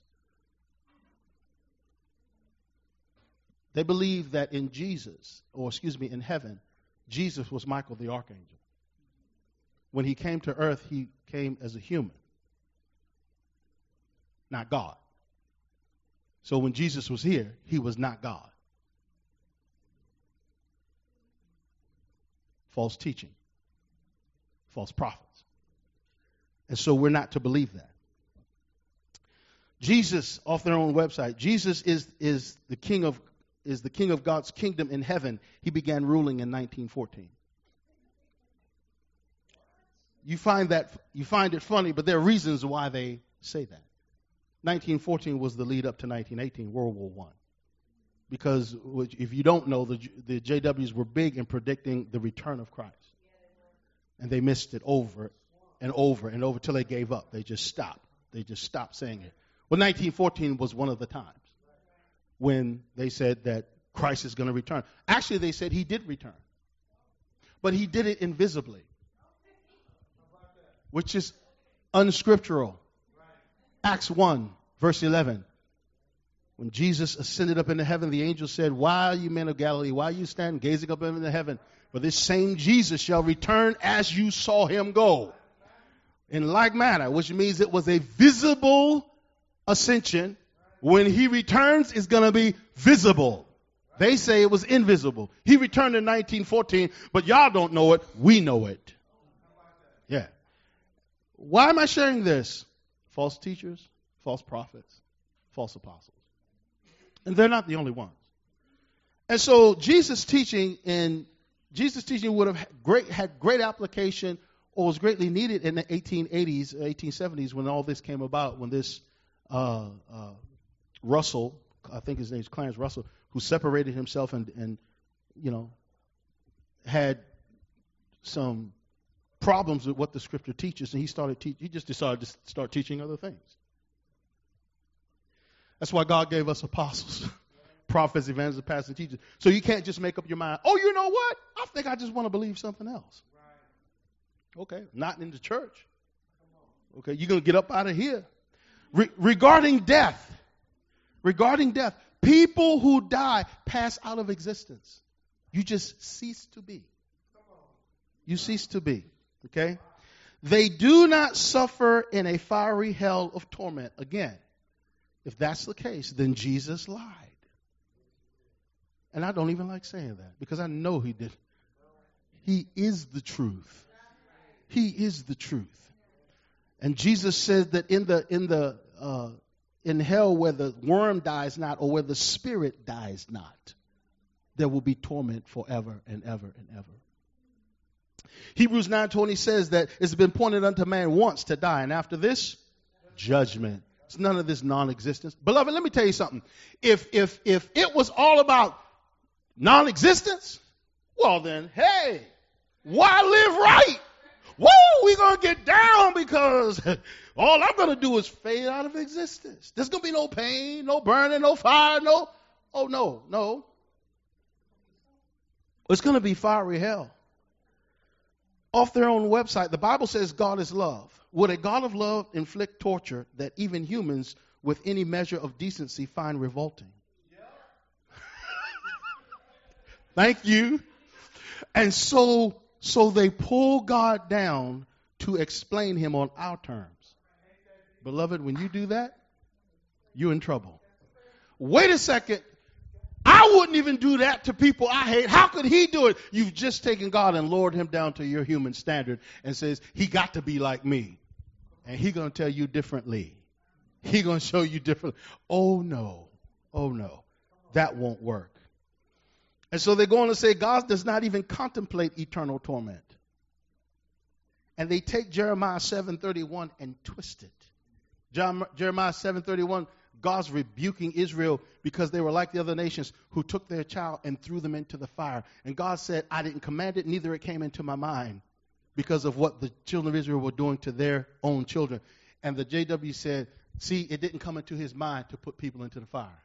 They believe that in in heaven, Jesus was Michael the archangel. When he came to earth, he came as a human, not God. So when Jesus was here, he was not God. False teaching, false prophets. And so we're not to believe that. Jesus, off their own website, Jesus is the king of God's kingdom in heaven. He began ruling in 1914. You find it funny, but there are reasons why they say that. 1914 was the lead up to 1918, World War I. Because if you don't know, the JWs were big in predicting the return of Christ. And they missed it over and over and over till they gave up. They just stopped. They just stopped saying it. Well, 1914 was one of the times when they said that Christ is going to return. Actually, they said he did return. But he did it invisibly, which is unscriptural. Acts 1, verse 11. When Jesus ascended up into heaven, the angel said, why are you men of Galilee? Why are you standing gazing up into heaven? For this same Jesus shall return as you saw him go. In like manner, which means it was a visible ascension. When he returns, it's going to be visible. They say it was invisible. He returned in 1914, but y'all don't know it. We know it. Yeah. Why am I sharing this? False teachers, false prophets, false apostles. And they're not the only ones. And so Jesus' teaching would have had great application, or was greatly needed in the 1880s, 1870s, when all this came about, when this Russell, I think his name is Clarence Russell, who separated himself and had some problems with what the scripture teaches, and he just decided to start teaching other things. That's why God gave us apostles, prophets, evangelists, pastors, and teachers. So you can't just make up your mind, oh, you know what? I think I just want to believe something else. Okay, not in the church. Okay, you're going to get up out of here. Regarding death, people who die pass out of existence. You just cease to be. You cease to be. Okay? They do not suffer in a fiery hell of torment. Again, If that's the case, then Jesus lied. And I don't even like saying that because I know he did. He is the truth. He is the truth. And Jesus said that in hell where the worm dies not or where the spirit dies not, there will be torment forever and ever and ever. Hebrews 9:20 says that it's been appointed unto man once to die, and after this, judgment. It's none of this non-existence. Beloved, let me tell you something. If it was all about non-existence, well then, hey, why live right? Whoa, we're going to get down because all I'm going to do is fade out of existence. There's going to be no pain, no burning, no fire, no. It's going to be fiery hell. Off their own website, the Bible says God is love. Would a God of love inflict torture that even humans with any measure of decency find revolting? Thank you. And so they pull God down to explain him on our terms. Beloved, when you do that, you're in trouble. Wait a second. I wouldn't even do that to people I hate. How could he do it? You've just taken God and lowered him down to your human standard and says, he got to be like me. And he's going to tell you differently. He's going to show you differently. Oh, no. That won't work. And so they're going to say God does not even contemplate eternal torment. And they take Jeremiah 7:31 and twist it. Jeremiah 7:31, God's rebuking Israel because they were like the other nations who took their child and threw them into the fire. And God said, I didn't command it, neither it came into my mind because of what the children of Israel were doing to their own children. And the JW said, see, it didn't come into his mind to put people into the fire.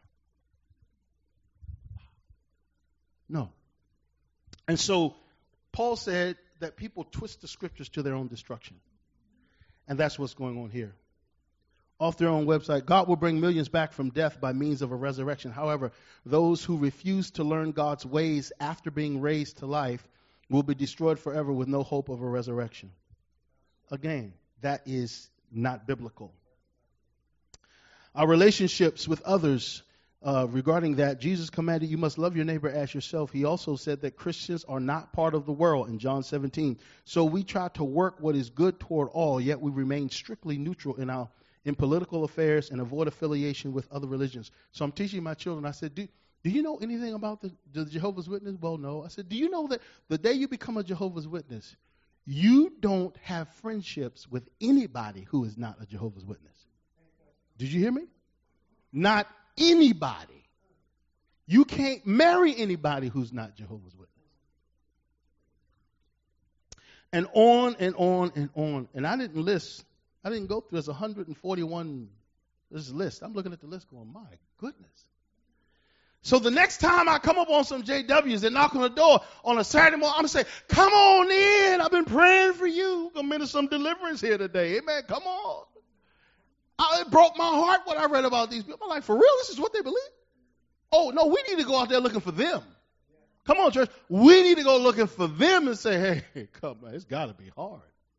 No. And so Paul said that people twist the scriptures to their own destruction. And that's what's going on here. Off their own website, God will bring millions back from death by means of a resurrection. However, those who refuse to learn God's ways after being raised to life will be destroyed forever with no hope of a resurrection. Again, that is not biblical. Our relationships with others, regarding that, Jesus commanded you must love your neighbor as yourself. He also said that Christians are not part of the world in John 17. So we try to work what is good toward all, yet we remain strictly neutral in political affairs and avoid affiliation with other religions. So I'm teaching my children. I said, do you know anything about the Jehovah's Witness? Well, no. I said, do you know that the day you become a Jehovah's Witness, you don't have friendships with anybody who is not a Jehovah's Witness? Did you hear me? Not anybody. You can't marry anybody who's not Jehovah's Witness. And on and on and on. And I didn't go through, there's 141, this list. I'm looking at the list going, my goodness. So the next time I come up on some JWs and knock on the door on a Saturday morning, I'm going to say, come on in. I've been praying for you. I'm going to minister some deliverance here today. Amen. Come on. It broke my heart when I read about these people. I'm like, for real? This is what they believe? Oh, no, we need to go out there looking for them. Come on, church. We need to go looking for them and say, hey, come on, it's got to be hard.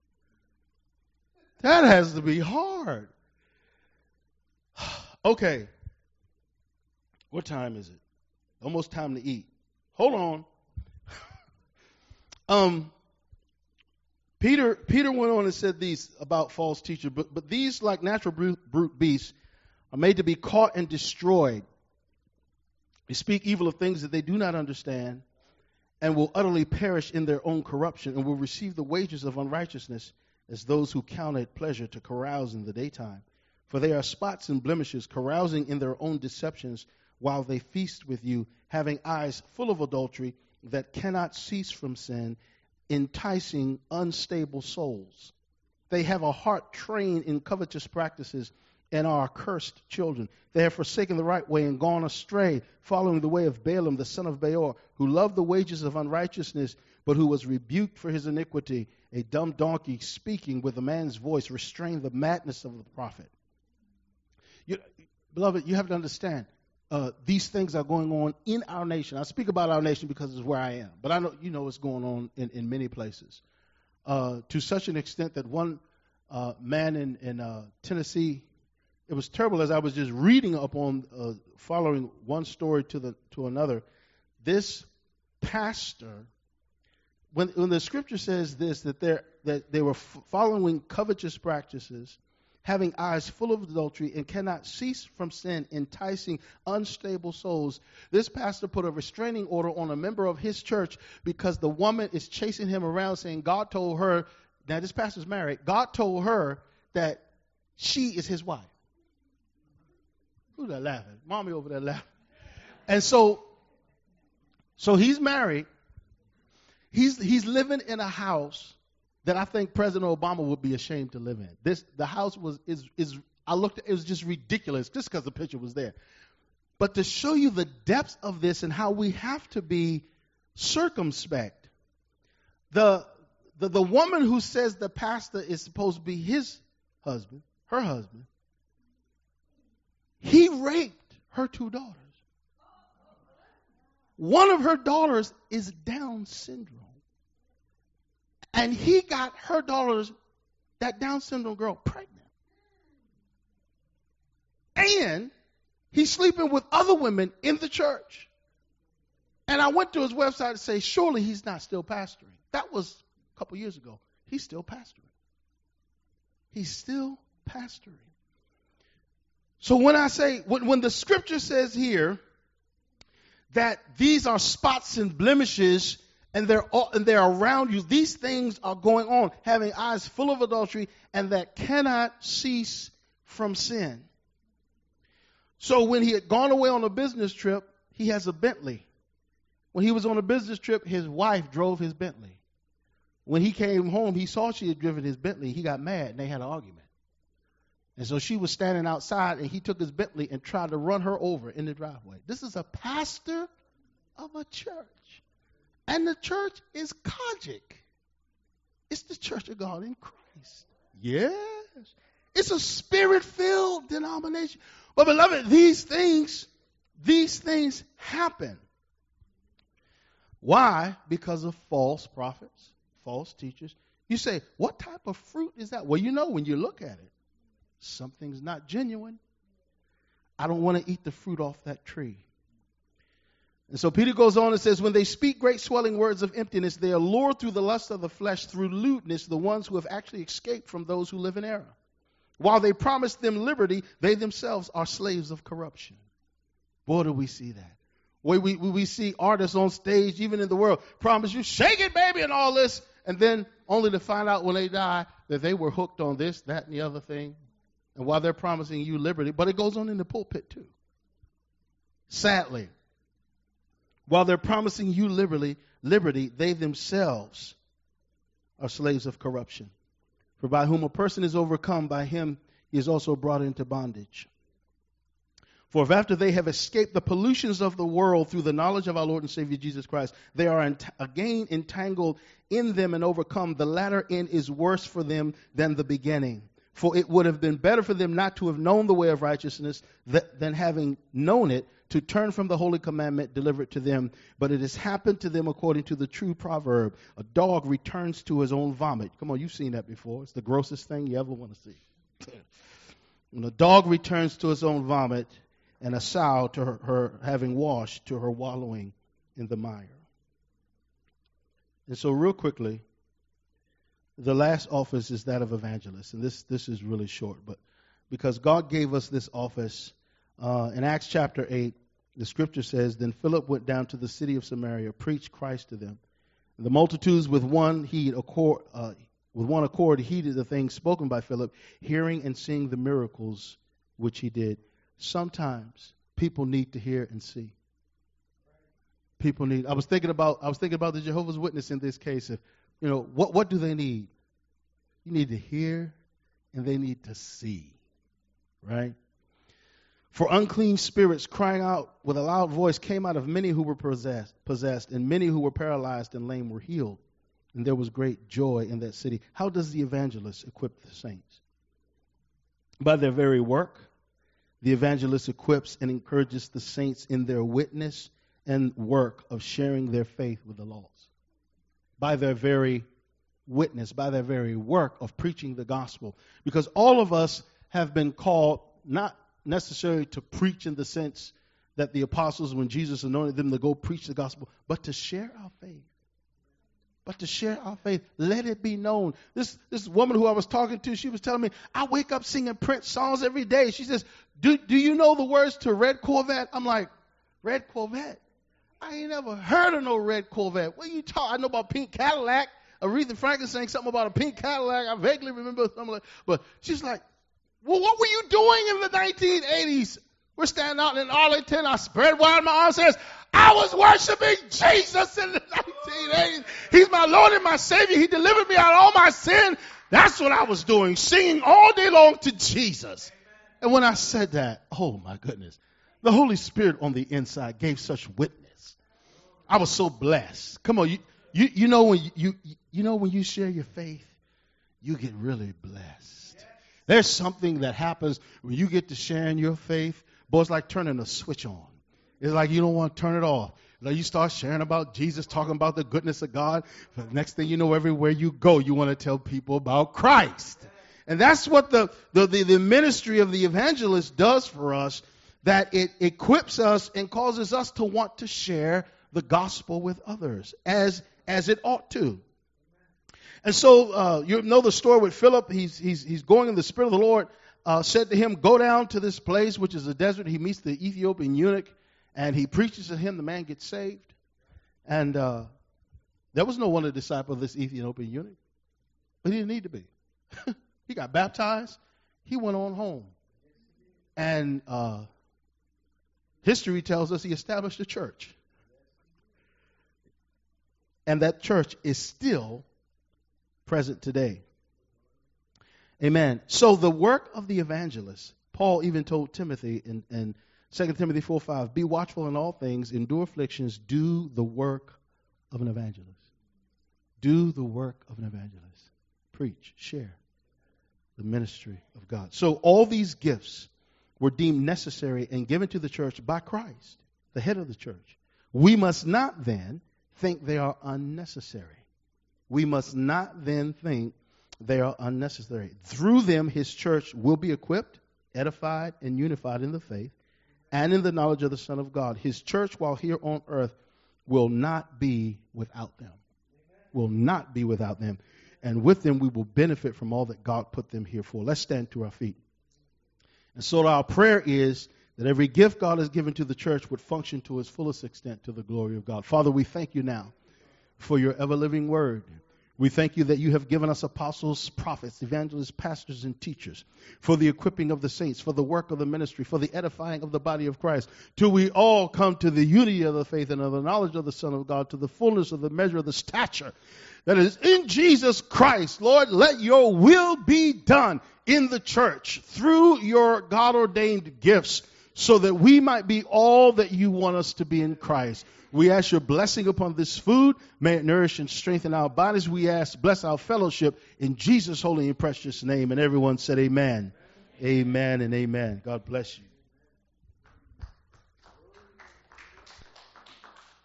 That has to be hard. Okay. What time is it? Almost time to eat. Hold on. Peter went on and said these about false teachers, but these, like natural brute beasts, are made to be caught and destroyed. They speak evil of things that they do not understand and will utterly perish in their own corruption and will receive the wages of unrighteousness as those who count it pleasure to carouse in the daytime. For they are spots and blemishes, carousing in their own deceptions while they feast with you, having eyes full of adultery that cannot cease from sin, enticing unstable souls. They have a heart trained in covetous practices and are accursed children. They have forsaken the right way and gone astray, following the way of Balaam, the son of Beor, who loved the wages of unrighteousness, but who was rebuked for his iniquity. A dumb donkey speaking with a man's voice restrained the madness of the prophet. Beloved, you have to understand, these things are going on in our nation. I speak about our nation because it's where I am, but I know you know what's going on in many places. To such an extent that one man in Tennessee, It was terrible as I was just reading up on, following one story to another. This pastor, when the scripture says this, that they were following covetous practices, having eyes full of adultery, and cannot cease from sin, enticing unstable souls. This pastor put a restraining order on a member of his church because the woman is chasing him around saying God told her, now this pastor's married, God told her that she is his wife. Who's that laughing? Mommy over there laughing. And so he's married. He's living in a house that I think President Obama would be ashamed to live in. The house I looked at, it was just ridiculous just because the picture was there. But to show you the depths of this and how we have to be circumspect. The woman who says the pastor is supposed to be his husband, her husband, he raped her 2 daughters. One of her daughters is Down syndrome. And he got her daughters, that Down syndrome girl, pregnant. And he's sleeping with other women in the church. And I went to his website to say, surely he's not still pastoring. That was a couple years ago. He's still pastoring. He's still pastoring. So when I say, when the scripture says here that these are spots and blemishes and they're around you, these things are going on, having eyes full of adultery and that cannot cease from sin. So when he had gone away on a business trip, he has a Bentley. When he was on a business trip, his wife drove his Bentley. When he came home, he saw she had driven his Bentley. He got mad and they had an argument. And so she was standing outside and he took his Bentley and tried to run her over in the driveway. This is a pastor of a church. And the church is Kojic. It's the Church of God in Christ. Yes. It's a spirit-filled denomination. But beloved, these things happen. Why? Because of false prophets, false teachers. You say, what type of fruit is that? Well, you know when you look at it, something's not genuine. I don't want to eat the fruit off that tree. And so Peter goes on and says, when they speak great swelling words of emptiness, they allure through the lust of the flesh, through lewdness, the ones who have actually escaped from those who live in error. While they promise them liberty, they themselves are slaves of corruption. Boy, do we see that. We see artists on stage, even in the world, promise you, shake it, baby, and all this, and then only to find out when they die that they were hooked on this, that, and the other thing. And while they're promising you liberty, but it goes on in the pulpit too. Sadly, while they're promising you liberty, they themselves are slaves of corruption. For by whom a person is overcome, by him he is also brought into bondage. For if after they have escaped the pollutions of the world through the knowledge of our Lord and Savior Jesus Christ, they are again entangled in them and overcome, the latter end is worse for them than the beginning. For it would have been better for them not to have known the way of righteousness than having known it, to turn from the holy commandment delivered to them. But it has happened to them according to the true proverb. A dog returns to his own vomit. Come on, you've seen that before. It's the grossest thing you ever want to see. When a dog returns to his own vomit, and a sow to her having washed, to her wallowing in the mire. And so real quickly, the last office is that of evangelist. And this is really short, but because God gave us this office, in Acts chapter 8, the scripture says, then Philip went down to the city of Samaria, preached Christ to them. And the multitudes with one accord heeded the things spoken by Philip, hearing and seeing the miracles which he did. Sometimes people need to hear and see. People need. I was thinking about the Jehovah's Witness in this case. If what do they need? You need to hear, and they need to see, right? For unclean spirits crying out with a loud voice came out of many who were possessed, and many who were paralyzed and lame were healed. And there was great joy in that city. How does the evangelist equip the saints? By their very work. The evangelist equips and encourages the saints in their witness and work of sharing their faith with the lost. By their very witness, by their very work of preaching the gospel. Because all of us have been called not necessarily to preach in the sense that the apostles, when Jesus anointed them to go preach the gospel, but to share our faith. But to share our faith, let it be known. This woman who I was talking to, she was telling me, I wake up singing Prince songs every day. She says, do you know the words to Red Corvette? I'm like, Red Corvette? I ain't never heard of no Red Corvette. What are you talking? I know about Pink Cadillac. Aretha Franklin sang something about a pink Cadillac. I vaguely remember something like, but she's like, well, what were you doing in the 1980s? We're standing out in Arlington. I spread wide my arms and says, I was worshiping Jesus in the 1980s. He's my Lord and my Savior. He delivered me out of all my sin. That's what I was doing, singing all day long to Jesus. And when I said that, oh my goodness, the Holy Spirit on the inside gave such witness. I was so blessed. Come on, you know when when you share your faith, you get really blessed. There's something that happens when you get to sharing your faith. Boy, it's like turning a switch on. It's like you don't want to turn it off. Like you start sharing about Jesus, talking about the goodness of God. But the next thing you know, everywhere you go, you want to tell people about Christ. And that's what the ministry of the evangelist does for us, that it equips us and causes us to want to share the gospel with others as it ought to. And so you know the story with Philip. He's going in the Spirit of the Lord. Said to him, go down to this place, which is a desert. He meets the Ethiopian eunuch, and he preaches to him. The man gets saved. And there was no one a disciple of this Ethiopian eunuch. But he didn't need to be. He got baptized. He went on home. And history tells us he established a church. And that church is still present today. Amen. So the work of the evangelist, Paul even told Timothy in 2 Timothy 4:5, be watchful in all things, endure afflictions, do the work of an evangelist. Do the work of an evangelist. Preach, share the ministry of God. So all these gifts were deemed necessary and given to the church by Christ, the head of the church. We must not then think they are unnecessary. We must not then think they are unnecessary. Through them, his church will be equipped, edified, and unified in the faith and in the knowledge of the Son of God. His church, while here on earth, will not be without them. Will not be without them. And with them, we will benefit from all that God put them here for. Let's stand to our feet. And so our prayer is that every gift God has given to the church would function to its fullest extent to the glory of God. Father, we thank you now for your ever-living word. We thank you that you have given us apostles, prophets, evangelists, pastors, and teachers for the equipping of the saints, for the work of the ministry, for the edifying of the body of Christ, till we all come to the unity of the faith and of the knowledge of the Son of God, to the fullness of the measure of the stature that is in Jesus Christ. Lord, let your will be done in the church through your God-ordained gifts, so that we might be all that you want us to be in Christ. We ask your blessing upon this food. May it nourish and strengthen our bodies. We ask, bless our fellowship in Jesus' holy and precious name. And everyone said amen. Amen and amen. God bless you.